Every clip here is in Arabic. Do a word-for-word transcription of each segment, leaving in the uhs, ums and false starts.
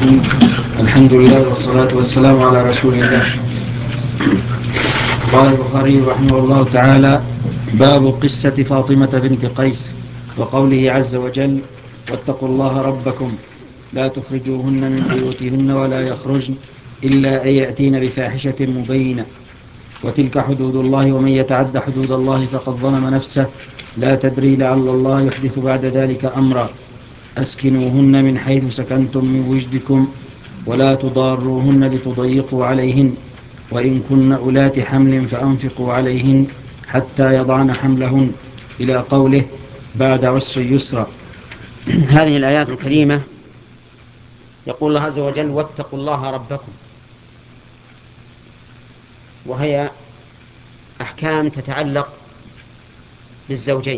الرحيم. الحمد لله والصلاة والسلام على رسول الله. قال البخاري رحمه الله تعالى: باب قصة فاطمة بنت قيس وقوله عز وجل: واتقوا الله ربكم لا تخرجوهن من بيوتهن ولا يخرجن إلا أن يأتين بفاحشة مبينة وتلك حدود الله ومن يتعد حدود الله فقد ظلم نفسه لا تدري لعل الله يحدث بعد ذلك أمرا أسكنوهن من حيث سكنتم من وجدكم ولا تضاروهن لتضيقوا عليهن وإن كن أولات حمل فأنفقوا عليهن حتى يضعن حملهن إلى قوله بعد عسر يسرا. هذه الآيات الكريمة يقول الله عز وجل: واتقوا الله ربكم، وهي أحكام تتعلق بالزوجين،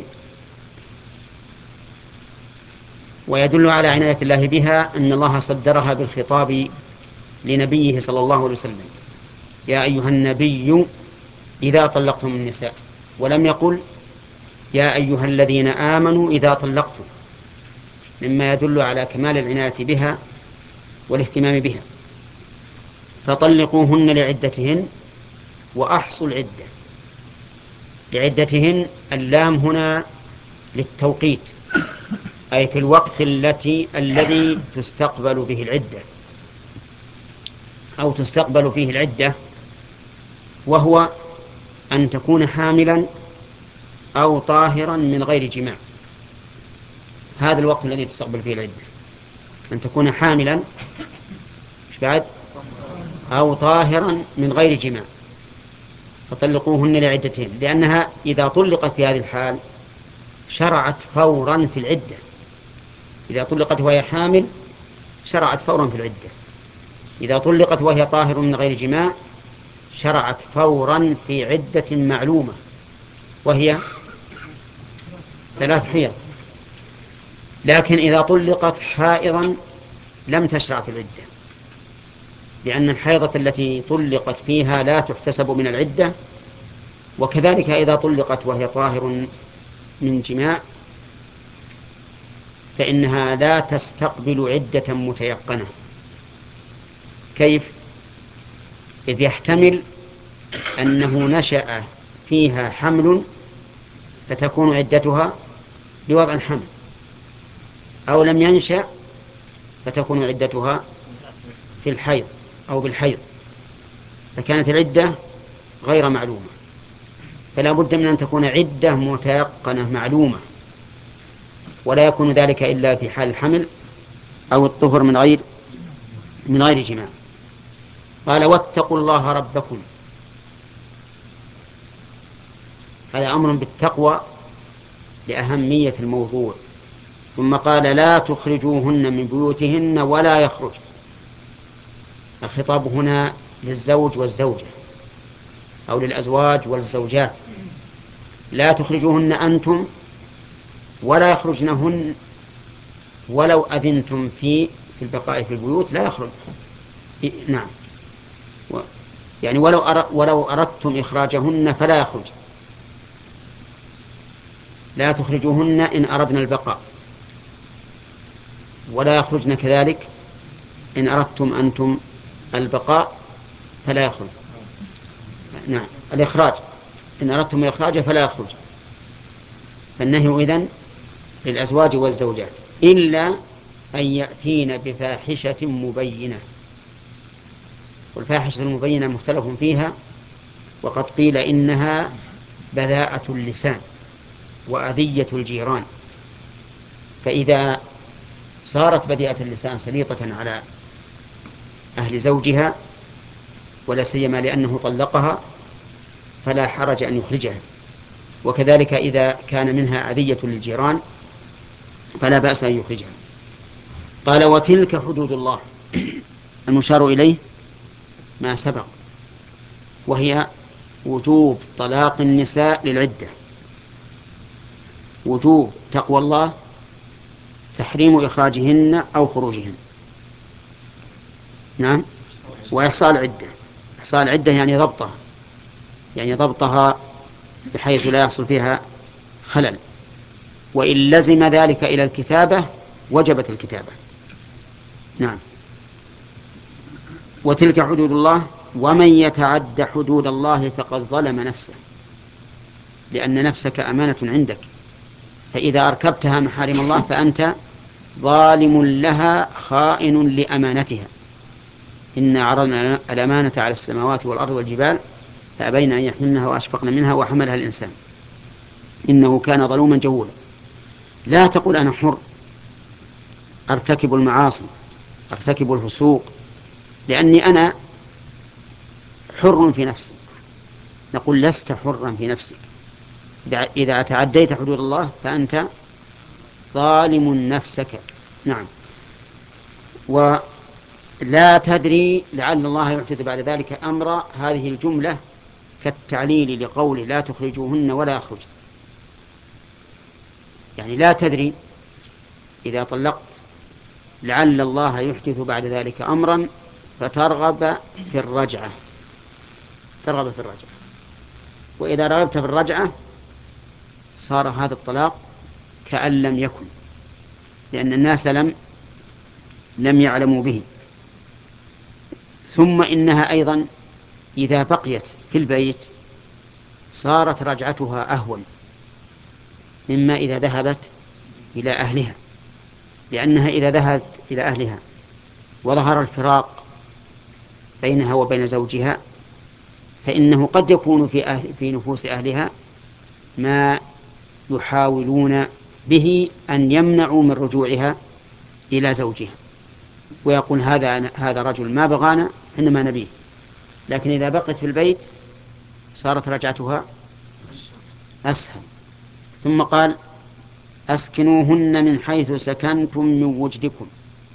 ويدل على عناية الله بها أن الله صدرها بالخطاب لنبيه صلى الله عليه وسلم: يا أيها النبي إذا طلقتم النساء، ولم يقل يا أيها الذين آمنوا إذا طلقتم، مما يدل على كمال العناية بها والاهتمام بها. فطلقوهن لعدتهن وأحصوا العدة. لعدتهن، اللام هنا للتوقيت، أي في الوقت التي الذي تستقبل به العدة أو تستقبل فيه العدة، وهو أن تكون حاملا أو طاهرا من غير جماع. هذا الوقت الذي تستقبل فيه العدة، أن تكون حاملا مش بعد أو طاهرا من غير جماع. فطلقوهن لعدتهن، لأنها إذا طلقت في هذه الحال شرعت فورا في العدة. إذا طلقت وهي حامل شرعت فورا في العدة. إذا طلقت وهي طاهر من غير جماع شرعت فورا في عدة معلومة، وهي ثلاث حيض. لكن إذا طلقت حائضا لم تشرع في العدة، لأن الحيضة التي طلقت فيها لا تحتسب من العدة. وكذلك إذا طلقت وهي طاهر من جماع فإنها لا تستقبل عدة متيقنة. كيف؟ إذ يحتمل أنه نشأ فيها حمل فتكون عدتها بوضع الحمل، أو لم ينشأ فتكون عدتها في الحيض أو بالحيض، فكانت العدة غير معلومة. فلا بد من أن تكون عدة متيقنة معلومة، ولا يكون ذلك إلا في حال الحمل أو الطهر من غير من غير جماع. قال: واتقوا الله ربكم. هذا أمر بالتقوى لأهمية الموضوع. ثم قال: لا تخرجوهن من بيوتهن ولا يخرج. الخطاب هنا للزوج والزوجة أو للأزواج والزوجات. لا تخرجوهن أنتم ولا يخرجنهن، ولو أذنتم في في البقاء في البيوت لا يخرج. نعم، يعني ولو أر... ولو أردتم إخراجهن فلا يخرج. لا تخرجوهن إن أردنا البقاء، ولا يخرجن كذلك إن أردتم أنتم البقاء فلا يخرج. نعم، الإخراج إن أردتم الإخراج فلا يخرج. فالنهي إذن للأزواج والزوجات إلا أن يأتين بفاحشة مبينة. والفاحشة المبينة مختلف فيها، وقد قيل إنها بذاءة اللسان وأذية الجيران. فإذا صارت بذيئة اللسان سليطة على أهل زوجها، ولا سيما لأنه طلقها، فلا حرج أن يخرجها. وكذلك إذا كان منها أذية للجيران فلا بأس أن يخرجها. قال: وتلك حدود الله. المشار إليه ما سبق، وهي وجوب طلاق النساء للعدة، وجوب تقوى الله، تحريم إخراجهن أو خروجهن. نعم، وإحصاء العدة. إحصاء العدة يعني ضبطها، يعني ضبطها بحيث لا يحصل فيها خلل. وإن لزم ذلك إلى الكتابة وجبت الكتابة. نعم. وتلك حدود الله ومن يتعد حدود الله فقد ظلم نفسه، لأن نفسك أمانة عندك، فإذا أركبتها محارم الله فأنت ظالم لها خائن لأمانتها. إنا عرضنا الأمانة على السماوات والأرض والجبال فأبين أن يحملنها وأشفقن منها وحملها الإنسان إنه كان ظلوما جهولا. لا تقول أنا حر أرتكب المعاصي أرتكب الفسوق لأني أنا حر في نفسي. نقول لست حرا في نفسك، إذا تعديت حدود الله فأنت ظالم نفسك. نعم. ولا تدري لعل الله يحدث بعد ذلك أمرا، هذه الجملة كالتعليل لقوله لا تخرجوهن ولا يخرج، يعني لا تدري إذا طلقت لعل الله يحدث بعد ذلك أمرا فترغب في الرجعة ترغب في الرجعة وإذا رغبت في الرجعة صار هذا الطلاق كأن لم يكن، لأن الناس لم لم يعلموا به. ثم إنها أيضا إذا بقيت في البيت صارت رجعتها أهون مما إذا ذهبت إلى أهلها، لأنها إذا ذهبت إلى أهلها وظهر الفراق بينها وبين زوجها فإنه قد يكون في, أهل في نفوس أهلها ما يحاولون به أن يمنعوا من رجوعها إلى زوجها، ويقول هذا هذا رجل ما بغانا إنما نبيه. لكن إذا بقت في البيت صارت رجعتها أسهل. ثم قال أسكنوهن من حيث سكنتم من وجدكم.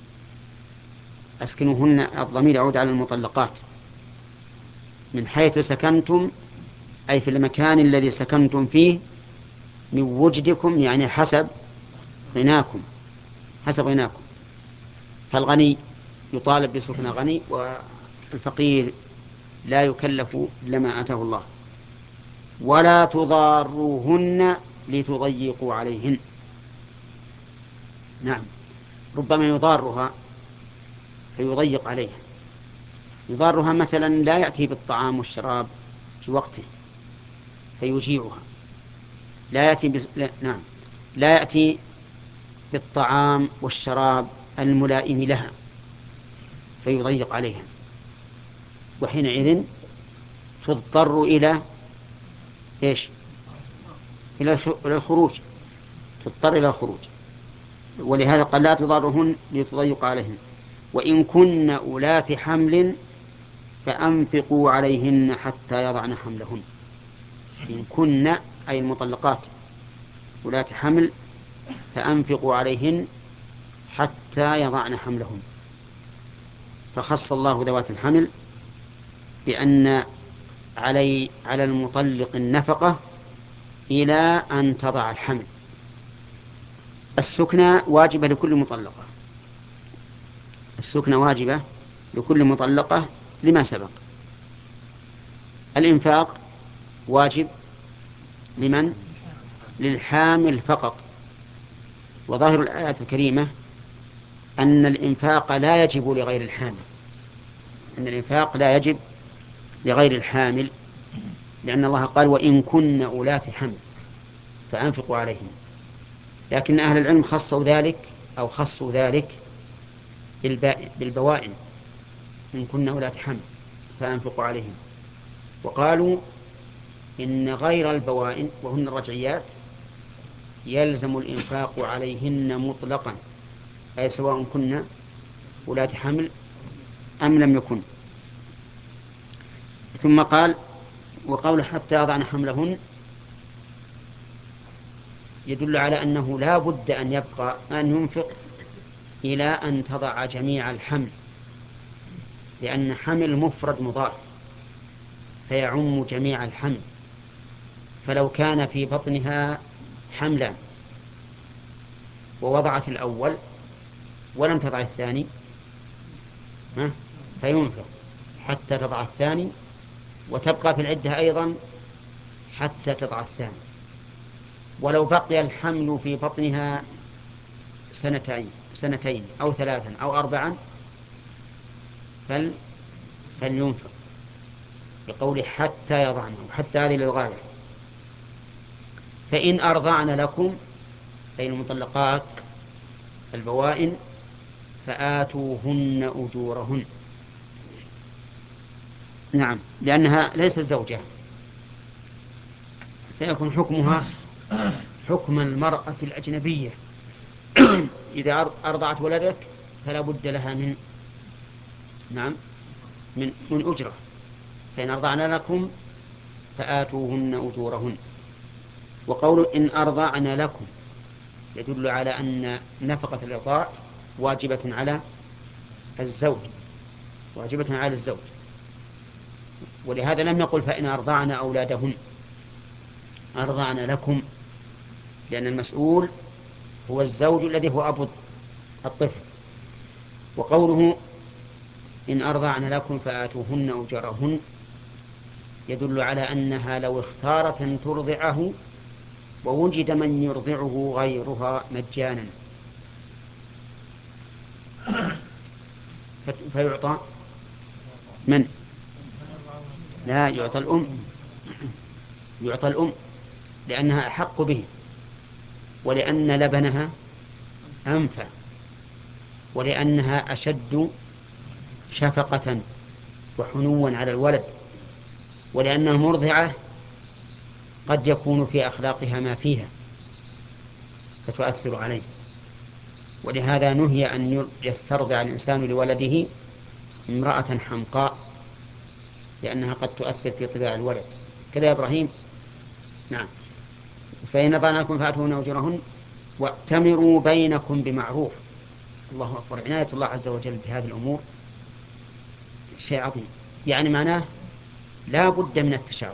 أسكنوهن الضمير يعود على المطلقات. من حيث سكنتم أي في المكان الذي سكنتم فيه، من وجدكم يعني حسب غناكم حسب غناكم فالغني يطالب بسكن غني والفقير لا يكلف لما آتاه الله. ولا تضاروهن لتضيقوا عليهن. نعم، ربما يضارها فيضيق عليها. يضارها مثلا لا يأتي بالطعام والشراب في وقته فيجيعها، لا يأتي بس... لا... نعم لا يأتي بالطعام والشراب الملائم لها فيضيق عليها، وحينئذ تضطر إلى إيش؟ إلى الخروج تضطر إلى الخروج. ولهذا قال لا تضارهن لتضيق عليهن. وإن كن أولات حمل فأنفقوا عليهن حتى يضعن حملهن. إن كن أي المطلقات أولات حمل فأنفقوا عليهن حتى يضعن حملهن. فخص الله ذوات الحمل بأن علي على المطلق النفقة إلى أن تضع الحمل. السكنى واجبة لكل مطلقة السكنى واجبة لكل مطلقة لما سبق. الإنفاق واجب لمن؟ للحامل فقط. وظاهر الآيات الكريمة أن الإنفاق لا يجب لغير الحامل أن الإنفاق لا يجب لغير الحامل لأن الله قال وإن كن أولات حمل فأنفقوا عليهم. لكن أهل العلم خصوا ذلك أو خصوا ذلك بالبوائن. إن كن أولات حمل فأنفقوا عليهم. وقالوا إن غير البوائن وهن الرجعيات يلزم الإنفاق عليهن مطلقا، أي سواء كن أولات حمل أم لم يكن. ثم قال وقول حتى يضعن حملهن يدل على أنه لا بد أن يبقى أن ينفق إلى أن تضع جميع الحمل، لأن حمل مفرد مضاف فيعم جميع الحمل. فلو كان في بطنها حملان ووضعت الأول ولم تضع الثاني فينفق حتى تضع الثاني وتبقى في العدة أيضا حتى تضع الثاني. ولو بقي الحمل في بطنها سنتين سنتين أو ثلاثا أو أربعا فلينفق، بقول حتى يضعن، وحتى هذه للغاية. فإن أرضعن لكم أي المطلقات البوائن فآتوهن أجورهن. نعم، لأنها ليست زوجة، فيكون حكمها حكم المرأة الأجنبية. إذا أرضعت ولدك فلا بد لها من نعم من من أجرة. فإن أرضعن لكم فآتوهن أجورهن. وقول إن أرضعن لكم يدل على أن نفقة الإرضاع واجبة على الزوج، واجبة على الزوج، ولهذا لم نقل فإن أرضعن أولادهن، أرضعن لكم، لأن المسؤول هو الزوج الذي هو أبو الطفل. وقوله إن أرضعن لكم فآتوهن أجورهن يدل على أنها لو اختارت أن ترضعه ووجد من يرضعه غيرها مجانا فيعطى من؟ لا، يعطى الأم، يعطى الأم لأنها أحق به، ولأن لبنها أنفع، ولأنها أشد شفقة وحنوا على الولد، ولأن المرضعة قد يكون في أخلاقها ما فيها فتؤثر عليه. ولهذا نهي أن يسترضع الإنسان لولده امرأة حمقاء، لأنها قد تؤثر في طباع الولد. كذا يا إبراهيم؟ نعم. فإن أطعنكم فآتوهن أجورهن وأتمروا بينكم بمعروف. الله أكبر، عناية الله عز وجل بهذه الأمور شيء عظيم. يعني معناه لا بد من التشاور،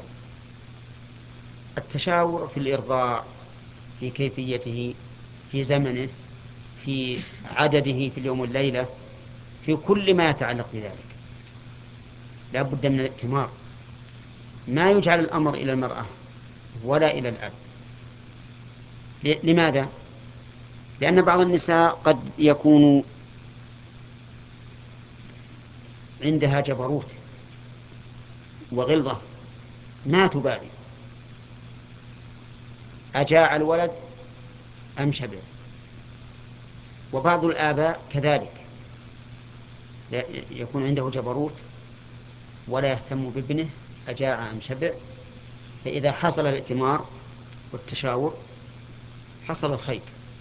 التشاور في الإرضاع، في كيفيته، في زمنه، في عدده في اليوم والليلة، في كل ما يتعلق بذلك لا بد من الائتمار. ما يجعل الأمر إلى المرأة ولا إلى الأب. لماذا؟ لأن بعض النساء قد يكون عندها جبروت وغلظة ما تبالي أجاع الولد أم شبع. وبعض الآباء كذلك يكون عنده جبروت ولا يهتم بابنه أجاع أم شبع، فإذا حصل الائتمار والتشاور حصل الخير.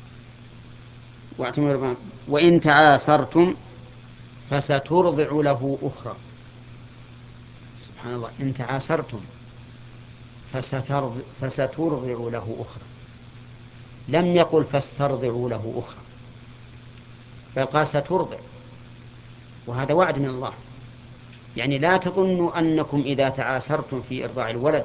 وإن تعاسرتم فسترضع له أخرى. سبحان الله، إن تعاسرتم فسترضع له أخرى، لم يقل فاسترضعوا له أخرى، بل قال سترضع، وهذا وعد من الله. يعني لا تظنوا أنكم إذا تعاسرتم في إرضاع الولد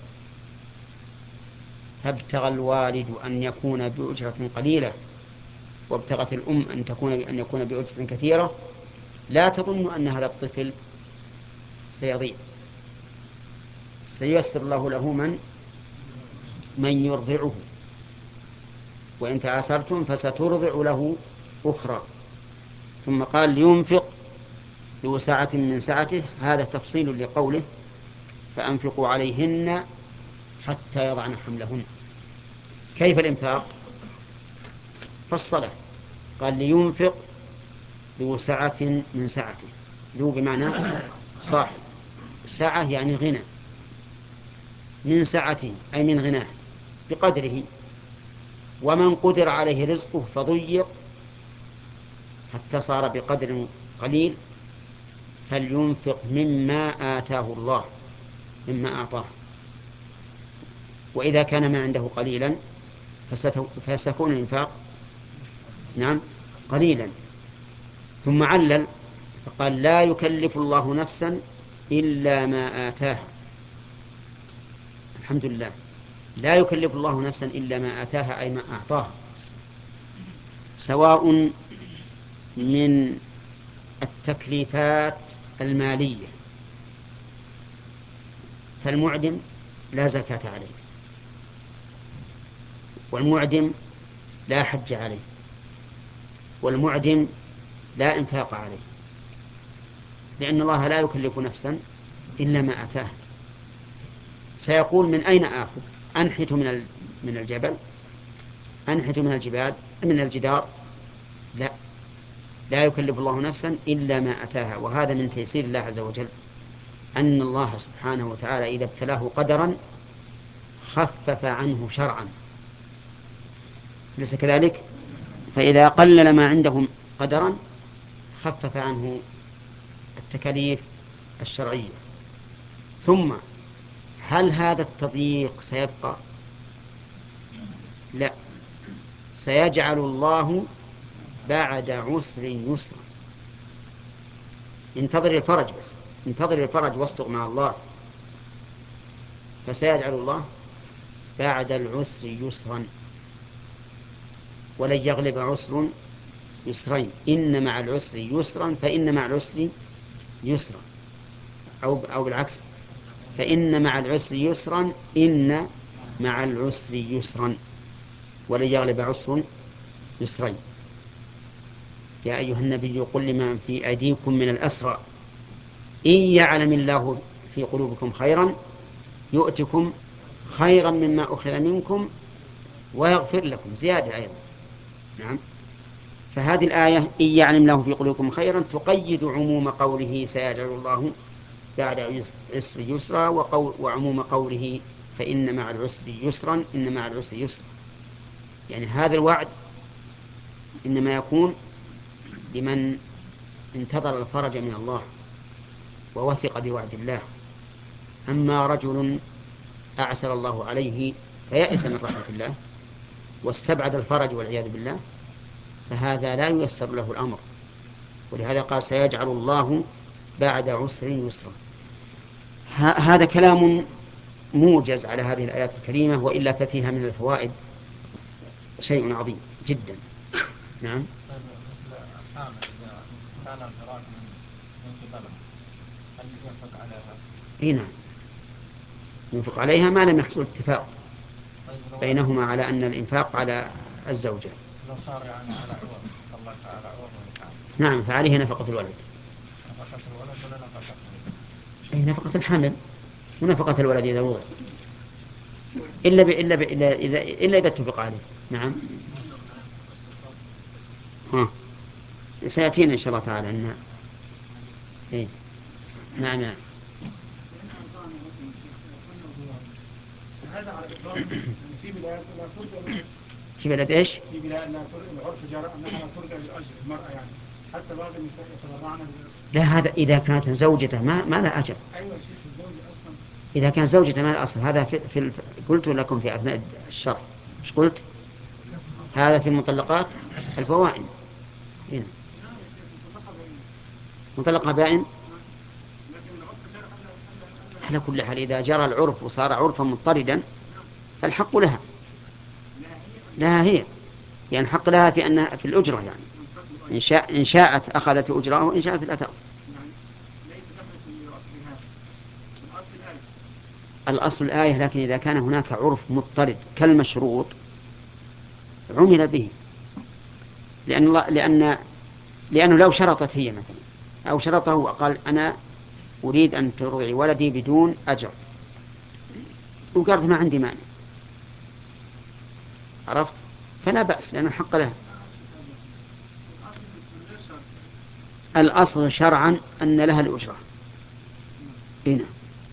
فابتغى الوالد أن يكون بأجرة قليلة وابتغت الأم أن تكون أن يكون بأجرة كثيرة، لا تظنوا أن هذا الطفل سيضيع، سييسر الله له من من يرضعه. وإن تعاسرتم فسترضع له أخرى. ثم قال لينفق ذو سعة من سعته، هذا تفصيل لقوله فأنفقوا عليهن حتى يضعن حملهن. كيف الإنفاق؟ فالصلاة قال لينفق ذو سعة من سعته، ذو بمعنى صاحب، سعة يعني غنى، من سعته أي من غناه بقدره. ومن قدر عليه رزقه فضيق حتى صار بقدر قليل فلينفق مما آتاه الله، مما أعطاه. وإذا كان ما عنده قليلا فسيكون الإنفاق نعم قليلا. ثم علل فقال لا يكلف الله نفسا إلا ما آتاها. الحمد لله، لا يكلف الله نفسا إلا ما آتاها أي ما أعطاها، سواء من التكليفات المالية. فالمعدم لا زكاة عليه، والمعدم لا حج عليه، والمعدم لا إنفاق عليه. لأن الله لا يكلف نفسا إلا ما أتاه. سيقول من أين آخذ؟ أنحت من من الجبل، أنحت من الجبال، من الجدار؟ لا، لا يكلف الله نفسا إلا ما أتاها. وهذا من تيسير الله عز وجل، أن الله سبحانه وتعالى إذا ابتلاه قدرا خفف عنه شرعا، ليس كذلك؟ فإذا قلل ما عندهم قدرا خفف عنه التكاليف الشرعية. ثم هل هذا التضييق سيبقى؟ لا، سيجعل الله بعد عسر يسرا. انتظر الفرج، بس انتظر الفرج واصدق مع الله، فسيجعل الله بعد العسر يسرا. ولن يغلب عسر يسرين، إن مع العسر يسرا فإن مع العسر يسرا، أو أو بالعكس، فإن مع العسر يسرا إن مع العسر يسرا، ولن يغلب عسر يسرين. يا أيها النبي قل لمن في أيديكم من الأسرى إن يعلم الله في قلوبكم خيرا يؤتكم خيرا مما أخذ منكم ويغفر لكم، زيادة أيضا. نعم. فهذه الآية إن يعلم الله في قلوبكم خيرا تقيد عموم قوله سيجعل الله بعد عسر يسرا، وقول وعموم قوله فإن مع العسر يسرا إن مع العسر يسرا. يعني هذا الوعد إنما يكون لمن انتظر الفرج من الله ووثق بوعد الله. أما رجل أعسر الله عليه فيأس من رحمة الله واستبعد الفرج والعياذ بالله، فهذا لا ييسر له الأمر. ولهذا قال سيجعل الله بعد عسر يسرا. هذا كلام موجز على هذه الآيات الكريمة، وإلا ففيها من الفوائد شيء عظيم جدا. نعم. إيه نعم، ينفق عليها ما لم يحصل اتفاق بينهما على أن الإنفاق على الزوجة. لو صار يعني على عوض، طلق على عوض. نعم، فعليه نفقة الولد. نفقة الولد ولا نفقة الولد؟ أي نفقة الحمل ونفقة الولد إذا وضع، إلا ب... إلا ب... إلا إذا إلا إذا اتفق عليه. نعم. ها سيأتينا إن شاء الله تعالى أن إيه. نعم نعم. هذا على إطلاق في بلاد لا ترجع، في بلد إيش؟ في بلاد لا ترجع، العرف جرى أنها لا ترجع للأجر المرأة، يعني حتى بعض النساء يتبرعن. لا، هذا إذا كانت زوجته ما ما لا أجر. أيوة شيخ، الزوج أصلا إذا كانت زوجته ما لا أصل. هذا في, في الف... قلت لكم في أثناء الشرح، مش قلت هذا في المطلقات البوائن. هنا مطلقة بائن. على كل حال إذا جرى العرف وصار عرفا مضطردا فالحق لها، لها هي، يعني الحق لها في أنها في الأجرة، يعني إن, شاء إن شاءت أخذت أجرة وإن شاءت لا تأخذ. الأصل الآية، لكن إذا كان هناك عرف مضطرد كالمشروط عمل به، لأن الله لأن لأنه لو شرطت هي مثلا أو شرطه وقال أنا أريد أن ترضعي ولدي بدون أجر، وقالت ما عندي مانع، عرفت، فلا بأس لأن الحق لها. الأصل شرعا أن لها الأجرة. هنا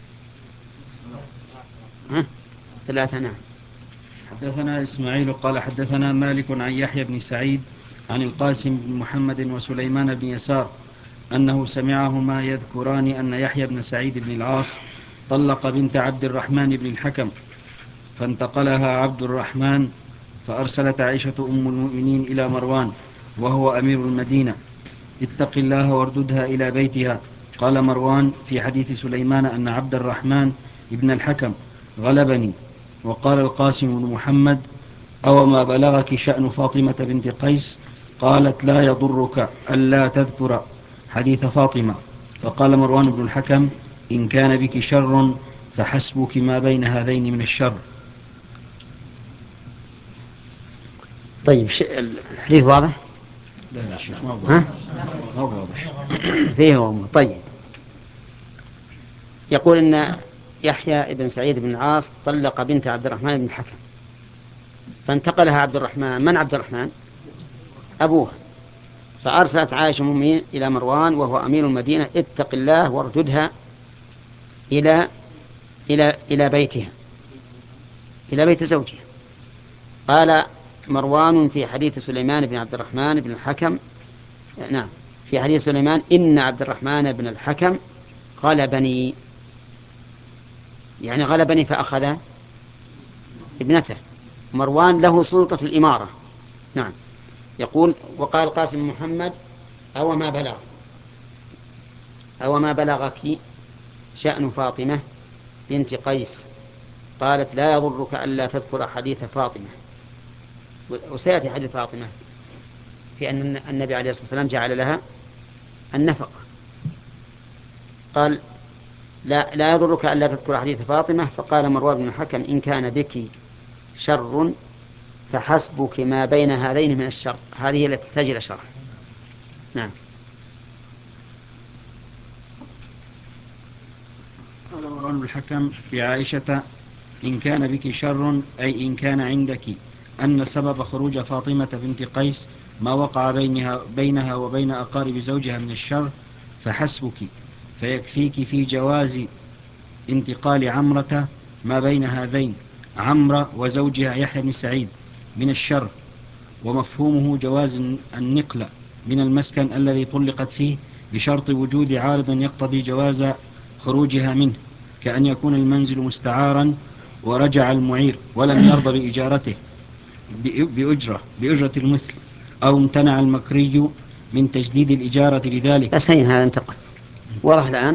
ها ثلاثة. نعم. حدثنا إسماعيل قال حدثنا مالك عن يحيى بن سعيد عن القاسم بن محمد وسليمان بن يسار أنه سمعهما يذكران أن يحيى بن سعيد بن العاص طلق بنت عبد الرحمن بن الحكم، فانتقلها عبد الرحمن، فأرسلت عائشة أم المؤمنين إلى مروان وهو أمير المدينة: اتق الله وارددها إلى بيتها. قال مروان في حديث سليمان أن عبد الرحمن ابن الحكم غلبني. وقال القاسم بن محمد: أو ما بلغك شأن فاطمة بنت قيس؟ قالت: لا يضرك ألا تذكر حديث فاطمة. فقال مروان بن الحكم: إن كان بك شر فحسبك ما بين هذين من الشر. طيب الحديث واضح؟ لا يا شيخ ما ها؟ واضح. فيه. طيب يقول إن يحيى بن سعيد بن العاص طلق بنت عبد الرحمن بن الحكم، فانتقلها عبد الرحمن. من عبد الرحمن؟ أبوها. فأرسلت عائشة المؤمنين إلى مروان وهو أمير المدينة: اتق الله وارددها إلى إلى إلى بيتها، إلى بيت زوجها. قال مروان في حديث سليمان بن عبد الرحمن بن الحكم، نعم، في حديث سليمان: إن عبد الرحمن بن الحكم غلبني، يعني غلبني فأخذ ابنته. مروان له سلطة الإمارة. نعم. يقول: وقال القاسم محمد: أو ما بلغ أو ما بلغك شأن فاطمة بنت قيس؟ قالت: لا يضرك ألا تذكر حديث فاطمة. وسيأتي حديث فاطمة في أن النبي عليه الصلاة والسلام جعل لها النفقة. قال: لا, لا يضرك ألا تذكر حديث فاطمة. فقال مروان بن الحكم: إن كان بك شر فحسبك ما بين هذين من الشر. هذه التي تحتاج إلى شرح. نعم. قال مروان بن الحكم بعائشة: إن كان بك شر، أي إن كان عندك أن سبب خروج فاطمة بنت قيس ما وقع بينها, بينها وبين أقارب زوجها من الشر فحسبك، فيكفيك في جواز انتقال عمرة ما بين هذين، عمرة وزوجها يحيى بن سعيد، من الشر. ومفهومه جواز النقل من المسكن الذي طلقت فيه بشرط وجود عارض يقتضي جواز خروجها منه، كأن يكون المنزل مستعارا ورجع المعير ولم يرضى بإجارته بأجرة بأجرة المثل، أو امتنع المكري من تجديد الإجارة لذلك. بس هين هذا انتقل واضح الآن.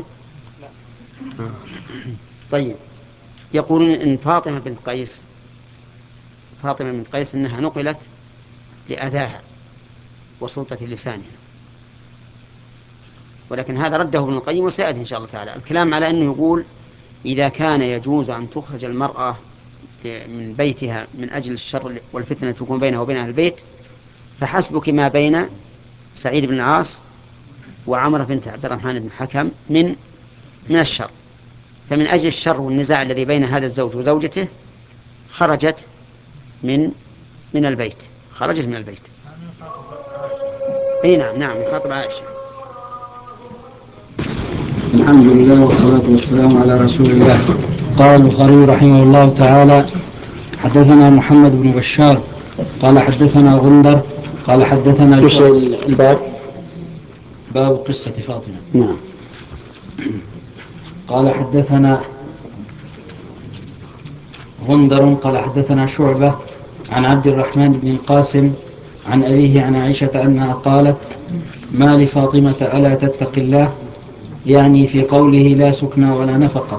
طيب، يقولون إن فاطمة بنت قيس فاطمة بنت قيس إنها نقلت لأذاها وسلطة لسانها، ولكن هذا رده ابن القيم وسيأتي إن شاء الله تعالى الكلام على أنه يقول: إذا كان يجوز أن تخرج المرأة من بيتها من أجل الشر والفتنة تكون بينها وبين أهل البيت، فحسبك ما بين سعيد بن العاص وعمرة بنت عبد الرحمن بن الحكم من من الشر. فمن أجل الشر والنزاع الذي بين هذا الزوج وزوجته خرجت من من البيت خرجت من البيت. اي نعم نعم يخاطب عائشة. الحمد لله والصلاة والسلام على رسول الله. قال البخاري رحمه الله تعالى: حدثنا محمد بن بشار قال حدثنا غندر قال حدثنا ايش الباب؟ باب قصة فاطمة. نعم. قال حدثنا غندر قال حدثنا شعبة عن عبد الرحمن بن القاسم عن أبيه عن عائشة أنها قالت: ما لفاطمة ألا تتق الله، يعني في قوله لا سكنى ولا نفقة.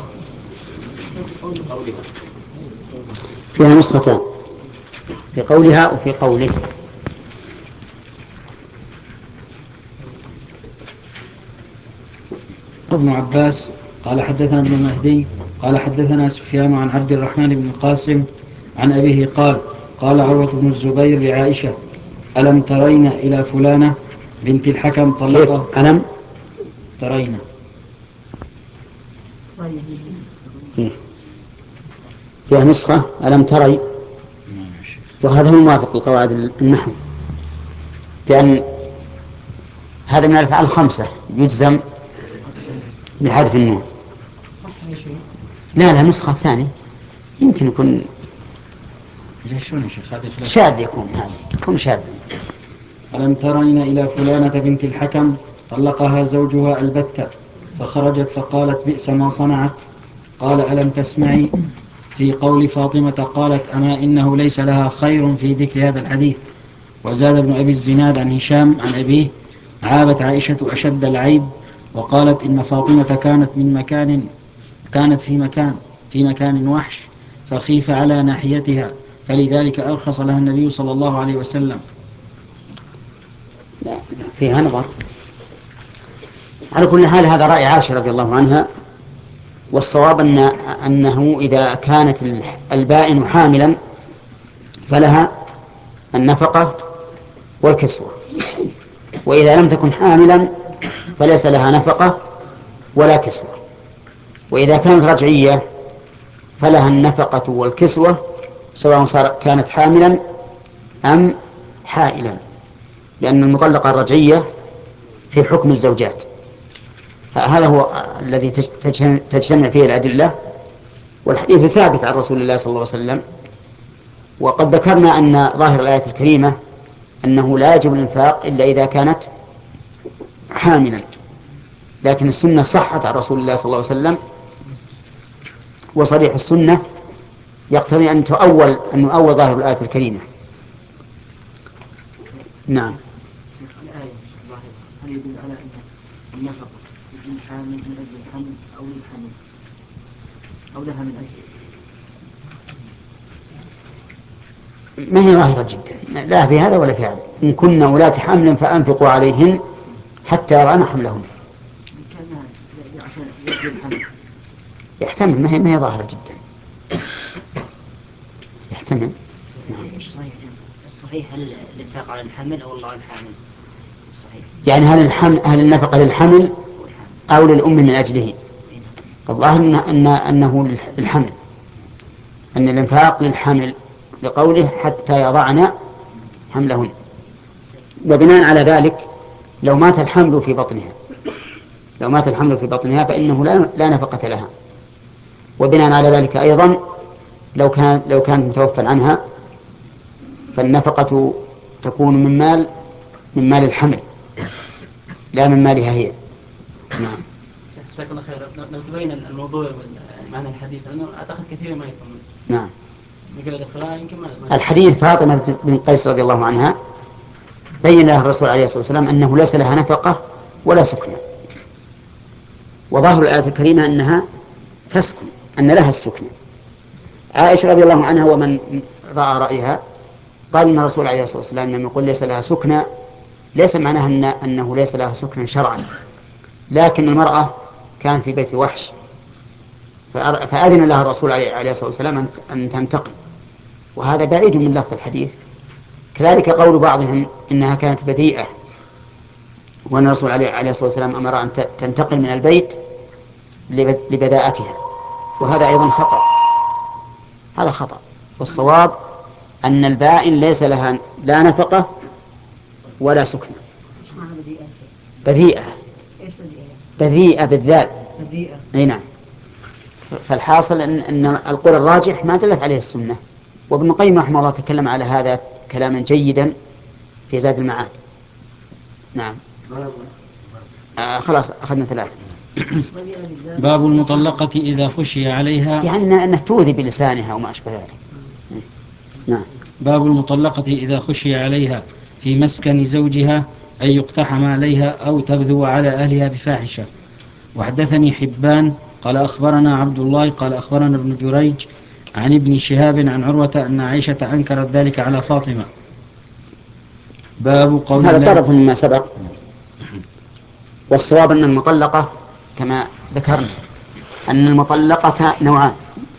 فيها نسختان، في قولها وفي قوله. ابن عباس قال حدثنا ابن مهدي قال حدثنا سفيان عن عبد الرحمن بن القاسم عن أبيه قال: قال عروة بن الزبير لعائشة: ألم ترين إلى فلانة بنت الحكم طلقها؟ ألم ترين فيها نسخة ألم تري، وهذا هو الموافق لقواعد النحو، لأن هذا من الأفعال الخمسة يجزم بحذف النون. لا لا نسخة ثانية يمكن يكون شاذ، يكون هذا يكون شاذ. ألم ترين إلى فلانة بنت الحكم طلقها زوجها البتة فخرجت فقالت: بئس ما صنعت. قال: ألم تسمعي في قول فاطمة قالت: أما إنه ليس لها خير في ذكر هذا الحديث. وزاد ابن أبي الزناد عن هشام عن أبيه: عابت عائشة أشد العيب وقالت: إن فاطمة كانت من مكان كانت في مكان في مكان وحش فخيف على ناحيتها، فلذلك أرخص لها النبي صلى الله عليه وسلم. لا فيها نظر. على كل حال هذا رأي عائشة رضي الله عنها، والصواب أن أنه إذا كانت البائن حاملا فلها النفقة والكسوة، وإذا لم تكن حاملا فليس لها نفقة ولا كسوة. وإذا كانت رجعية فلها النفقة والكسوة سواء صار كانت حاملا أم حائلا، لأن المطلقة الرجعية في حكم الزوجات. هذا هو الذي تجتمع فيه الأدلة، والحديث ثابت عن رسول الله صلى الله عليه وسلم. وقد ذكرنا أن ظاهر الآية الكريمة أنه لا يجب الإنفاق إلا إذا كانت حاملا، لكن السنة صحت عن رسول الله صلى الله عليه وسلم، وصريح السنة يقتضي أن تؤول أن نؤول ظاهر الآية الكريمة. نعم. الآية هل يدل على أن النفقة للحامل من أجل الحمل أو للحمل أو لها من أجل؟ ما هي ظاهرة جدا، لا في هذا ولا في هذا. إن كن أولات حمل فأنفقوا عليهن حتى يضعن حملهن. يحتمل، ما هي ما هي ظاهرة جدا، يحتمل. الصحيح هل الإنفاق على الحمل أو الله الحامل؟ الصحيح يعني هل الحمل هل النفقة للحمل أو للأم من أجله؟ الظاهر إن أن أنه للحمل، أن الإنفاق للحمل لقوله حتى يضعن حملهن. وبناء على ذلك لو مات الحمل في بطنها لو مات الحمل في بطنها فإنه لا, لا نفقة لها. وبناء على ذلك أيضا لو كان لو كانت متوفى عنها فالنفقة تكون من مال من مال الحمل لا من مالها هي. نعم. جزاك الله خير. لو تبين الموضوع معنى الحديث لأنه أعتقد كثير ما يفهم. نعم. يمكن ما الحديث فاطمة بن قيس رضي الله عنها بين لها الرسول عليه الصلاة والسلام أنه ليس لها نفقة ولا سكنة، وظاهر الآية الكريمة أنها تسكن، أن لها السكنة. عائشة رضي الله عنها ومن رأى رأيها قال إن الرسول عليه الصلاة والسلام لما يقول ليس لها سكنة ليس معناها أن أنه ليس لها سكنة شرعا، لكن المرأة كان في بيت وحش فأذن لها الرسول عليه الصلاة والسلام أن تنتقل، وهذا بعيد من لفظ الحديث. كذلك قول بعضهم إنها كانت بذيئة وأن الرسول عليه الصلاة والسلام أمر أن تنتقل من البيت لبذاءتها، وهذا أيضا خطأ، هذا خطأ. والصواب أن البائن ليس لها لا نفقة ولا سكنة. بذيئة بذيئة بالذال. أي نعم. فالحاصل أن, أن القول الراجح ما دلت عليه السنة. وابن القيم رحمه الله تكلم على هذا كلاما جيدا في زاد المعاد. نعم. آه خلاص أخذنا ثلاثة. باب المطلقة إذا خشي عليها، يعني أنه تؤذي بلسانها وما أشبه ذلك. نعم. باب المطلقة إذا خشي عليها في مسكن زوجها أن يقتحم عليها أو تبذو على أهلها بفاحشة. وحدثني حبان قال أخبرنا عبد الله قال أخبرنا ابن جريج عن ابن شهاب عن عروة أن عائشة أنكرت ذلك على فاطمة. باب قول هذا طرف مما سبق، والصواب أن المطلقة كما ذكرنا أن المطلقة نوعان: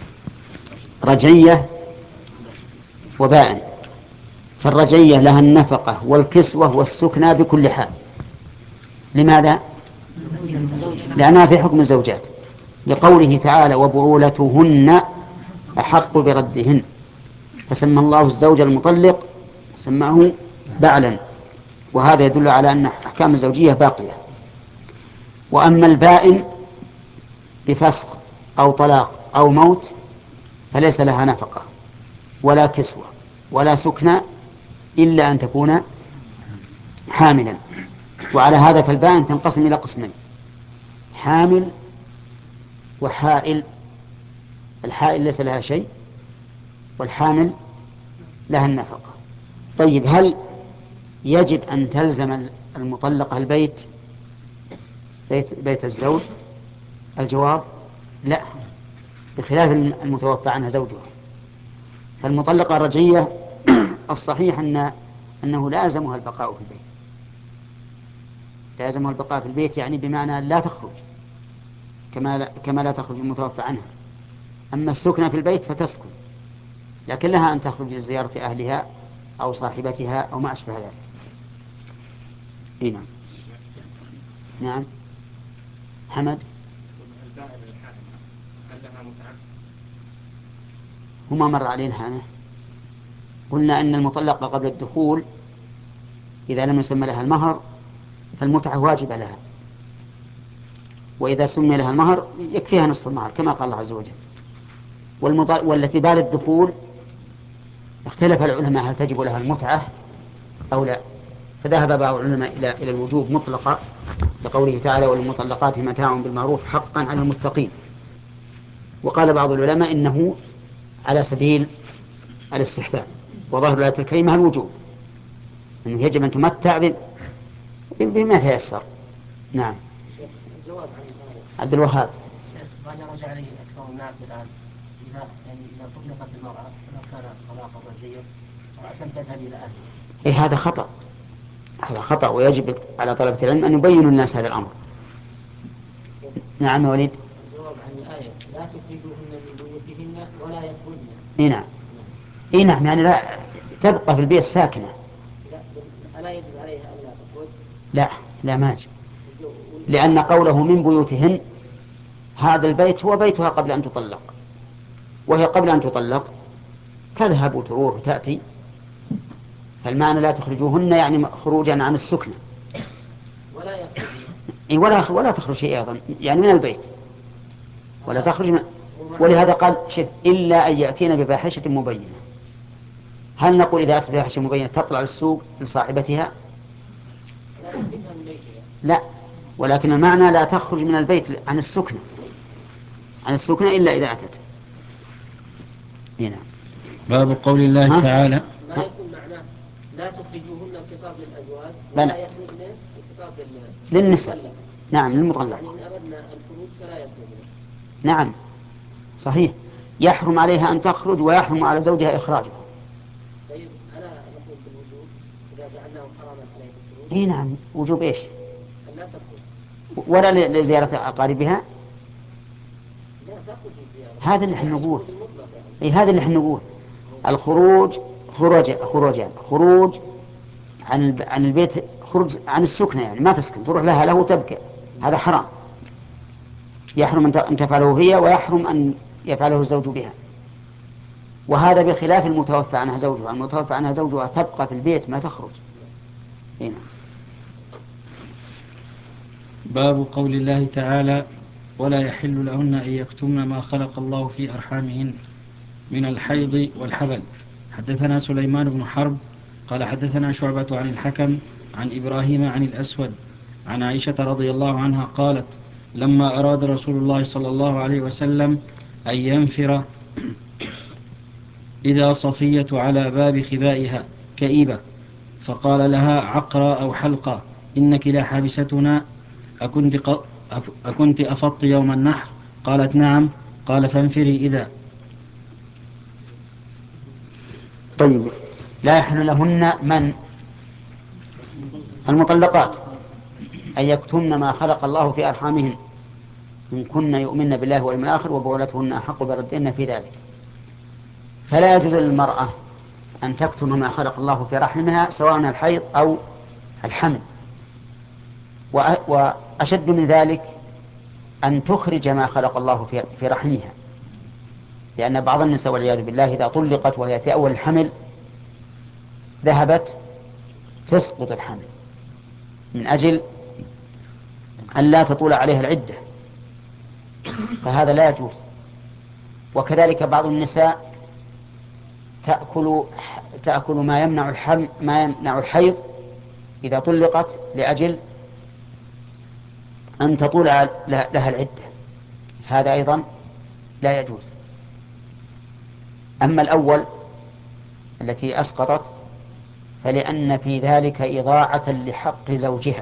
رجعية وبائن. فالرجعية لها النفقة والكسوة والسكنى بكل حال. لماذا؟ لأنها في حكم الزوجات، لقوله تعالى وبعولتهن أحق بردهن، فسمى الله الزوج المطلق سماه بعلا، وهذا يدل على أن أحكام الزوجية باقية. وأما البائن بفسق أو طلاق أو موت فليس لها نفقة ولا كسوة ولا سكنى إلا أن تكون حاملا. وعلى هذا فالبائن تنقسم إلى قسمين: حامل وحائل. الحائل ليس لها شيء والحامل لها النفقة. طيب، هل يجب أن تلزم المطلقة البيت بيت, بيت الزوج؟ الجواب لا، بخلاف المتوفى عنها زوجها. فالمطلقة الرجعية الصحيح أن أنه لازمها البقاء في البيت، لازمها البقاء في البيت يعني بمعنى لا تخرج كما لا, كما لا تخرج المتوفى عنها. أما السكنة في البيت فتسكن، لكن لها أن تخرج لزيارة أهلها أو صاحبتها أو ما أشبه ذلك. نعم. نعم. حمد. لها متعة؟ هما مر علينا هذا. قلنا أن المطلقة قبل الدخول إذا لم يسمى لها المهر فالمتعة واجبة لها، وإذا سمي لها المهر يكفيها نصف المهر كما قال الله عز وجل. والمط... والتي بعد الدخول اختلف العلماء هل تجب لها المتعة أو لا، فذهب بعض العلماء إلى إلى الوجوب مطلقا لقوله تعالى والمطلقات متاع بالمعروف حقا على المتقين. وقال بعض العلماء إنه على سبيل الاستحباب، وظاهر الآية الكريمة الوجوب، أنه يجب أن تمتع بما تيسر. نعم. الجواب عن الآية. عبد الوهاب. ما يرجع عليه أكثر الناس الآن إذا يعني إذا طلقت المرأة ولو كان طلاقا رجعيا وعسى تذهب إلى أهلها. إيه هذا خطأ، هذا خطأ، ويجب على طلبة العلم أن يبينوا الناس هذا الأمر. نعم وليد. الجواب عن الآية لا تخرجوهن من بيوتهن ولا يخرجن. إيه نعم. إيه نعم، يعني لا تبقى في البيت ساكنة. لا ألا يجب عليها ألا تخرج؟ لا لا ما يجب، لأن قوله من بيوتهن هذا البيت هو بيتها قبل أن تطلق، وهي قبل أن تطلق تذهب وتروح وتأتي، فالمعنى لا تخرجوهن يعني خروجا عن السكنة. ولا يخرج. إيه ولا ولا تخرج شيء أيضا يعني من البيت ولا تخرج من... ولهذا قال شف إلا أن يأتين بفاحشة مبينة. هل نقول إذا أتت بفاحشة مبينة تطلع للسوق لصاحبتها؟ لا، ولكن المعنى لا تخرج من البيت عن السكنة عن السكنة إلا إذا أتت. هنا باب قول الله ها؟ تعالى ما يكون معناه لا تخرجوهن الخطاب للأزواج ولا يخرجن الخطاب للنساء. نعم للمطلق. يعني إن أردنا الخروج فلا يخرجن. نعم صحيح، يحرم عليها أن تخرج ويحرم على زوجها إخراجها. طيب ألا نقول بالوجوب إذا جعلناه حراما عليه الخروج؟ إيه نعم وجوب إيش؟ أن لا تخرج ولا لزيارة أقاربها. لا تخرج زيارة. هذا اللي احنا نقول. إيه هذا اللي احنا نقول الخروج خروج خروجان خروج عن عن البيت، خروج عن السكنة يعني ما تسكن تروح لها له تبكى، هذا حرام، يحرم أن تفعله هي ويحرم أن يفعله الزوج بها. وهذا بخلاف المتوفى عنها زوجها، المتوفى عنها زوجها تبقى في البيت ما تخرج. هنا باب قول الله تعالى ولا يحل لهن أن يكتمن ما خلق الله في أرحامهن من الحيض والحبل. حدثنا سليمان بن حرب قال حدثنا شعبة عن الحكم عن إبراهيم عن الأسود عن عائشة رضي الله عنها قالت لما أراد رسول الله صلى الله عليه وسلم أن ينفر إذا صفية على باب خبائها كئيبة فقال لها عقرى أو حلقة إنك لا حابستنا أكنت, ق... أكنت أفضت يوم النحر؟ قالت نعم. قال فانفري إذا. طيب لا يحل لهن من المطلقات أن يكتمن ما خلق الله في أرحامهن إن كن يؤمن بالله واليوم الآخر وبعولتهن أحق بردهن في ذلك. فلا يجوز للمرأة أن تكتم ما خلق الله في رحمها سواء الحيض أو الحمل، وأشد من ذلك أن تخرج ما خلق الله في رحمها، لأن بعض النساء والعياذ بالله إذا طلقت وهي في أول الحمل ذهبت تسقط الحمل من أجل أن لا تطول عليها العدة، فهذا لا يجوز. وكذلك بعض النساء تأكل تأكل ما يمنع الحمل ما يمنع الحيض إذا طلقت لأجل أن تطول لها العدة، هذا أيضا لا يجوز. أما الأول التي أسقطت فلأن في ذلك إضاعة لحق زوجها،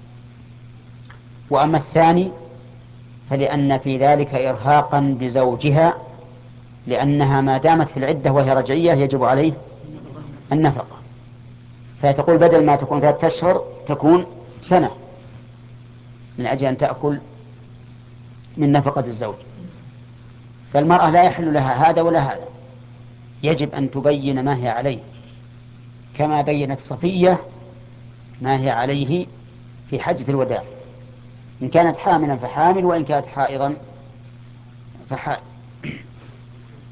وأما الثاني فلأن في ذلك إرهاقا بزوجها، لأنها ما دامت في العدة وهي رجعية يجب عليه النفقة، فتقول بدل ما تكون ثلاثة أشهر تكون سنة من أجل أن تأكل من نفقة الزوج. فالمرأة لا يحل لها هذا ولا هذا، يجب أن تبين ما هي عليه كما بينت صفية ما هي عليه في حجة الوداع، إن كانت حاملا فحامل وإن كانت حائضا فحائض.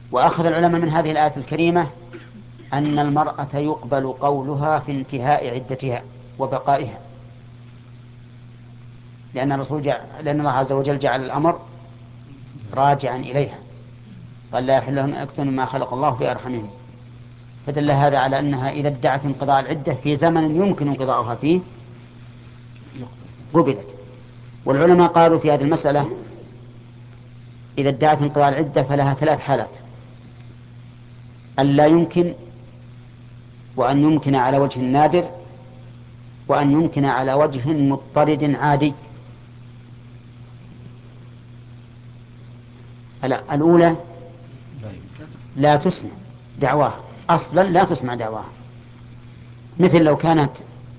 وأخذ العلماء من هذه الآية الكريمة أن المرأة يقبل قولها في انتهاء عدتها وبقائها، لأن الرسول جعل لأن الله عز وجل جعل الأمر راجعا إليها، قال لا يحل لهم أن يكتموا ما خلق الله في أرحمهم، فدل هذا على أنها إذا ادعت انقضاء العدة في زمن يمكن انقضاؤها فيه قبلت. والعلماء قالوا في هذه المسألة إذا ادعت انقضاء العدة فلها ثلاث حالات: أن لا يمكن، وأن يمكن على وجه نادر، وأن يمكن على وجه مضطرد عادي. الأولى لا تسمع دعواها، أصلا لا تسمع دعواها، مثل لو كانت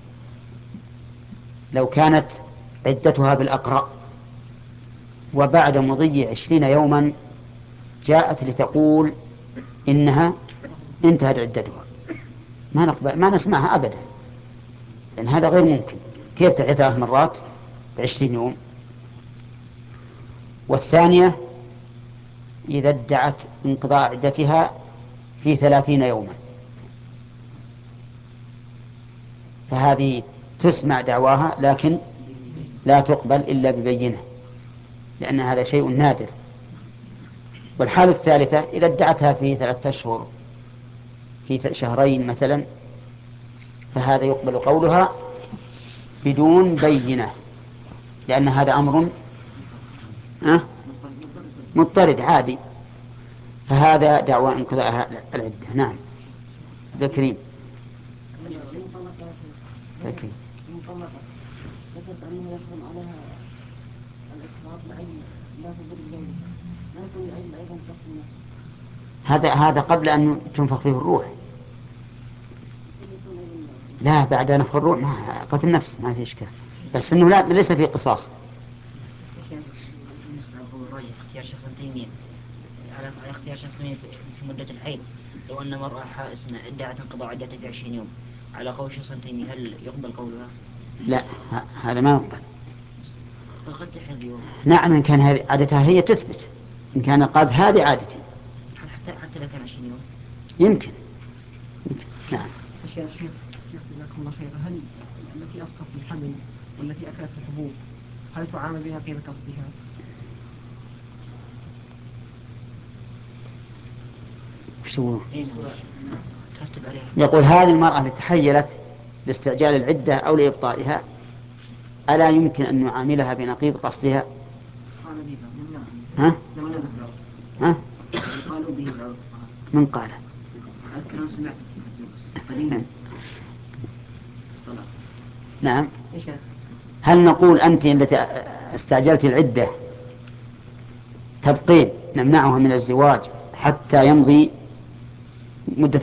لو كانت عدتها بالأقراء وبعد مضي عشرين يوما جاءت لتقول إنها انتهت عدتها، ما نقبل ما نسمعها أبدا، لأن هذا غير ممكن. كيف تعي ثلاث مرات بعشرين يوم؟ والثانية إذا ادعت انقضاء عدتها في ثلاثين يوما، فهذه تسمع دعواها لكن لا تقبل إلا ببينة، لأن هذا شيء نادر. والحالة الثالثة إذا ادعتها في ثلاثة أشهر، في شهرين مثلا، فهذا يقبل قولها بدون بينة، لأن هذا أمر أه؟ مضطرد عادي، فهذا دعوى انقضاء العدة. نعم ذكرين ذكرين المطلقة ذكرت أنه يحرم عليها الإسقاط لأجل لا تضر زوجها، لا يكون لأجل أيضا تقتل نفسه. هذا هذا قبل أن تنفخ فيه الروح. لا، بعد نفخ الروح ما قتل النفس ما في إشكال، بس إنه لا ليس فيه قصاص. بالنسبة لقول الرجل اختيار شخص تيمين على اختيار شخص تيمين في مدة الحيض، لو أن مرأة حائسة ادعت انقضاء عدتها في عشرين يوم على قول شخص تيمي، هل يقبل قولها؟ لا، هذا ما يقبل. قد تحيض يوم. نعم، إن كان هذه عادتها هي تثبت، إن كان قد هذه عادتي حتى حتى لو كان عشرين يوم يمكن. يمكن. نعم. يا شيخ جزاكم الله خيرا، هل التي أسقط الحمل والتي أكلت الحبوب هل تعامل بها قيمة أصلها؟ وشو ترتب عليها؟ يقول هذه المرأة التي تحيلت لاستعجال العدة أو لإبطائها، ألا يمكن أن نعاملها بنقيض قصدها؟ ها؟ ها؟ من قال؟ نعم. هل نقول أنت التي استعجلت العدة تبقين نمنعها من الزواج حتى يمضي مدة